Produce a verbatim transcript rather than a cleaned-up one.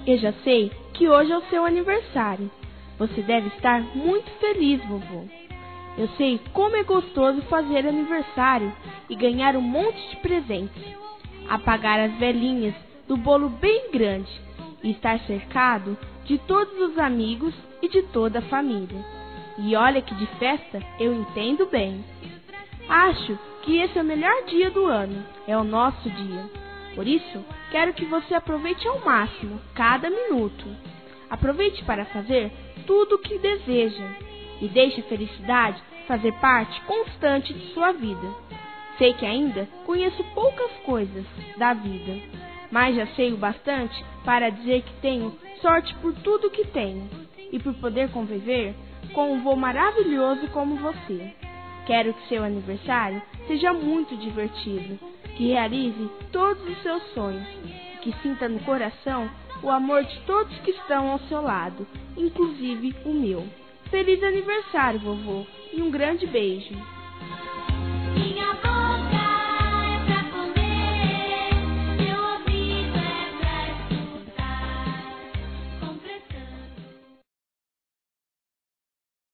Eu já sei que hoje é o seu aniversário. Você deve estar muito feliz, vovô. Eu sei como é gostoso fazer aniversário e ganhar um monte de presentes, apagar as velinhas do bolo bem grande e estar cercado de todos os amigos e de toda a família. E olha que de festa eu entendo bem. Acho que esse é o melhor dia do ano, é o nosso dia. Por isso, quero que você aproveite ao máximo cada minuto. Aproveite para fazer tudo o que deseja e deixe a felicidade fazer parte constante de sua vida. Sei que ainda conheço poucas coisas da vida, mas já sei o bastante para dizer que tenho sorte por tudo que tenho e por poder conviver com um vô maravilhoso como você. Quero que seu aniversário seja muito divertido, que realize todos os seus sonhos, que sinta no coração o amor de todos que estão ao seu lado, inclusive o meu. Feliz aniversário, vovô, e um grande beijo.